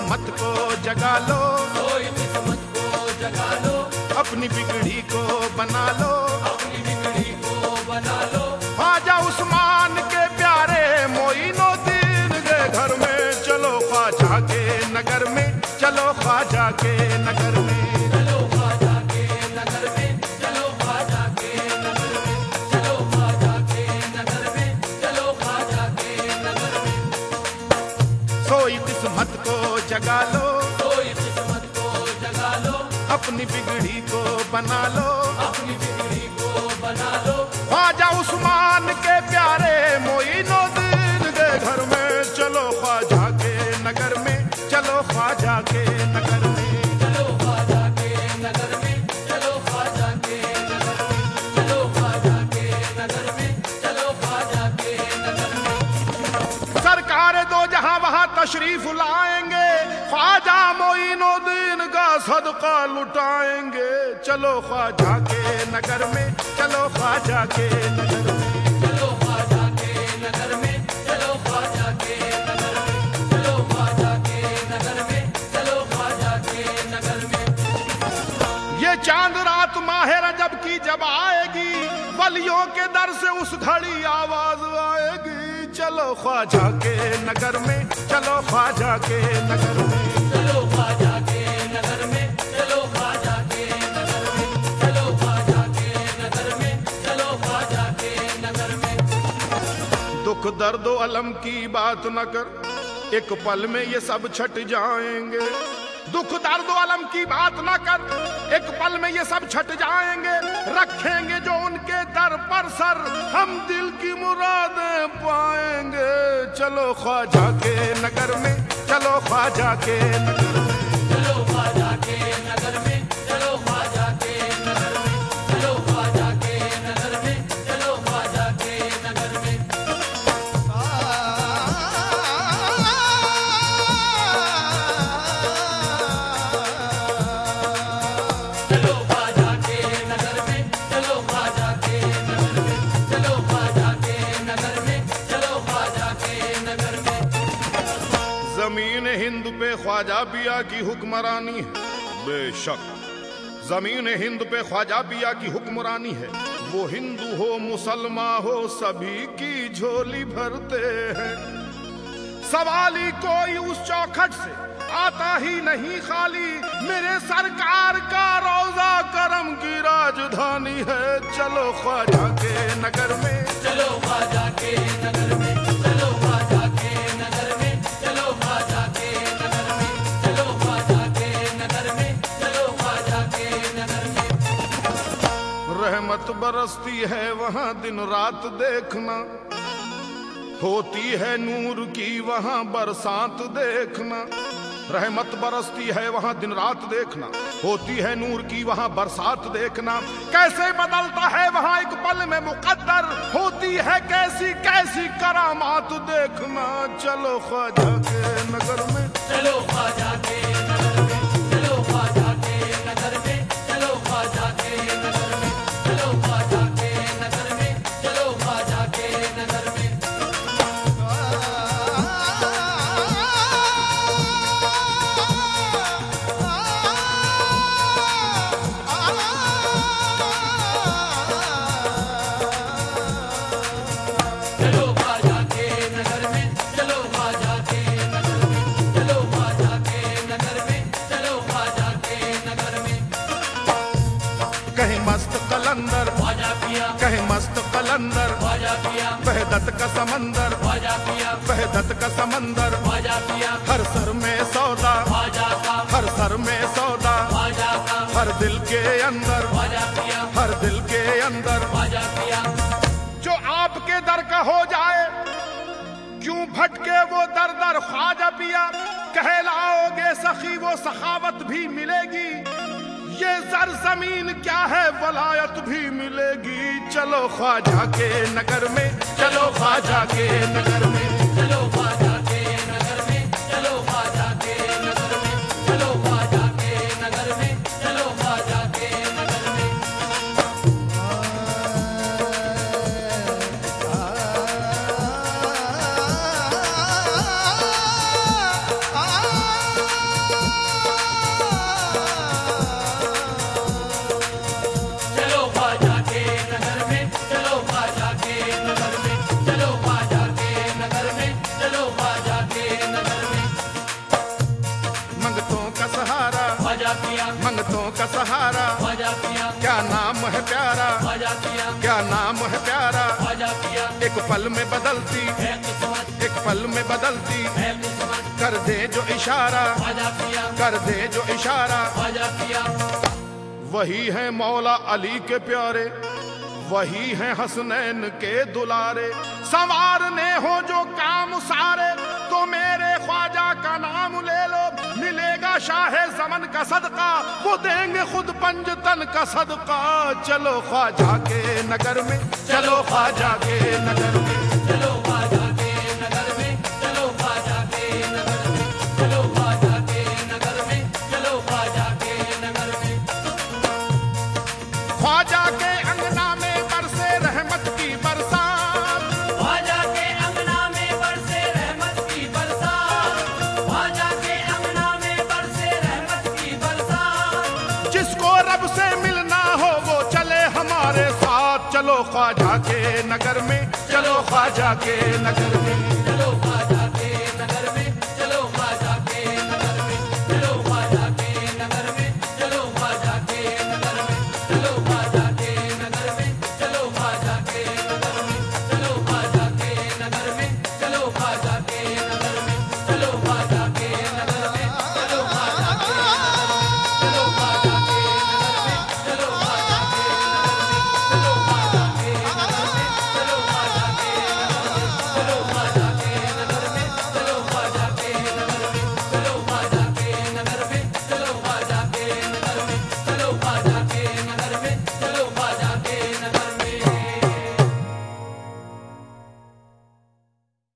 किस्मत को जगा लो, सोई किस्मत को जगा लो, अपनी बिगड़ी को बना लो, अपनी बिगड़ी को बना लो। ख्वाजा उस्मान के प्यारे मोइनुद्दीन के घर में चलो, ख्वाजा के नगर में चलो, ख्वाजा के नगर में चलो ख्वाजा के नगर में, चलो ख्वाजा के नगर में, चलो ख्वाजा के नगर में, चलो ख्वाजा के नगर में। सोई किस्मत को जगा लो, सोई किस्मत को जगा लो, अपनी बिगड़ी को बना लो, अपनी बिगड़ी को बना लो। ख्वाजा उस्मान के प्यारे मोइनुद्दीन के घर में चलो, ख्वाजा के नगर में चलो, ख्वाजा के नगर में चलो ख्वाजा के नगर में, चलो ख्वाजा के नगर में, चलो ख्वाजा के नगर में, चलो ख्वाजा के नगर में। सरकार दो जहां वहां तशरीफ लाएंगे, ख्वाजा मोइनुद्दीन का सदका लुटाएंगे। चलो ख्वाजा के नगर में चलो, ख्वाजा के नगर में चलो ख्वाजा के नगर में, चलो ख्वाजा के नगर में, चलो ख्वाजा के नगर में, चलो ख्वाजा के नगर में। ये चांद रात माह रजब की जब आएगी, वलियों के दर से उस घड़ी आवाज आएगी। चलो ख्वाजा के नगर में चलो, ख्वाजा के नगर में चलो ख्वाजा के नगर में, चलो ख्वाजा के नगर में, चलो ख्वाजा के नगर में, चलो ख्वाजा के नगर में। दुख दर्द व अलम की बात न कर, एक पल में ये सब छट जाएंगे। दुख दर्द व अलम की बात न कर, एक पल में ये सब छट जाएंगे। रखेंगे जो उनके दर पर सर, हम दिल की मुरादें पाएंगे। चलो ख्वाजा के नगर में चलो, ख्वाजा के नगर में चलो ख्वाजा के नगर में, चलो ख्वाजा के नगर में, चलो ख्वाजा के नगर में, चलो ख्वाजा के नगर में। चलो ख्वाजा के नगर में, चलो ख्वाजा के नगर में, चलो ख्वाजा के नगर में, चलो ख्वाजा के नगर में। जमीन हिंद पे ख्वाजा बिया की हुक्मरानी है, बेशक जमीन हिंद पे ख्वाजा बिया की हुक्मरानी है। वो हिंदू हो मुसलमान हो सभी की झोली भरते हैं। सवाली कोई उस चौखट से आता ही नहीं खाली, मेरे सरकार का रोजा करम की राजधानी है। चलो ख्वाजा के नगर में चलो ख्वाजा के नगर में, चलो ख्वाजा के नगर में, चलो ख्वाजा के नगर में, चलो ख्वाजा के नगर में, चलो ख्वाजा के नगर में। रहमत बरसती है वहां दिन रात देखना, होती है नूर की वहां बरसात देखना। रहमत बरसती है वहां दिन रात देखना, होती है नूर की वहां बरसात देखना। कैसे बदलता है वहां एक पल में मुकद्दर, होती है कैसी कैसी करामात देखना। चलो ख्वाजा के नगर में चलो ख्वाजा के नगर में, चलो ख्वाजा के नगर में, चलो ख्वाजा के नगर में, चलो ख्वाजा के नगर में, चलो ख्वाजा के नगर में। चलो ख्वाजा के नगर में, चलो ख्वाजा के नगर में, चलो ख्वाजा के नगर में, चलो ख्वाजा के नगर में। कहीं मस्त कलंदर, ख्वाजा पिया, कहीं मस्त कलंदर, ख्वाजा पिया, वहदत का समंदर, ख्वाजा पिया, वहदत का समंदर। ख्वाजा पिया, हर सर में सौदा, ख्वाजा का, हर सर में सौदा, ख्वाजा का, हर दिल के अंदर, ख्वाजा पिया, हर दिल के अंदर। ख्वाजा पिया। जो आपके दर का हो जाए, क्यों भटके वो दर दर ख्वाजा पिया। कहलाओगे सखी वो सखावत भी मिलेगी, ये जर जमीन क्या है वलायत भी मिलेगी। चलो ख्वाजा के नगर में चलो, ख्वाजा के नगर में चलो ख्वाजा के नगर में, चलो ख्वाजा के नगर में, चलो ख्वाजा के नगर में, चलो ख्वाजा के नगर में। सहारा, ख्वाजा पिया क्या नाम है प्यारा, ख्वाजा पिया क्या नाम है प्यारा। ख्वाजा पिया एक पल में बदलती, है किस्मत एक पल में बदलती, है किस्मत कर दे जो इशारा, ख्वाजा पिया कर दे जो इशारा। ख्वाजा पिया वही है मौला अली के प्यारे, वही है हसनैन के दुलारे। संवारने हो जो काम सारे तो मेरे ख्वाजा का नाम ले लो, मिलेगा शाह ज़मन का सदका, वो देंगे खुद पंजतन का सदका। चलो ख्वाजा के नगर में, चलो ख्वाजा के नगर में, चलो ख्वाजा के नगर में, चलो ख्वाजा के नगर में, चलो ख्वाजा के नगर में, चलो ख्वाजा के नगर में। ख्वाजा के अंगना में बरसे रहमत की बरसात, ख्वाजा के अंगना में बरसे रहमत की बरसात, ख्वाजा के अंगना में बरसे रहमत की बरसात। जिसको रब से मिलना हो वो चले हमारे साथ। चलो ख्वाजा के नगर में, चलो ख्वाजा के नगर में, चलो ख्वाजा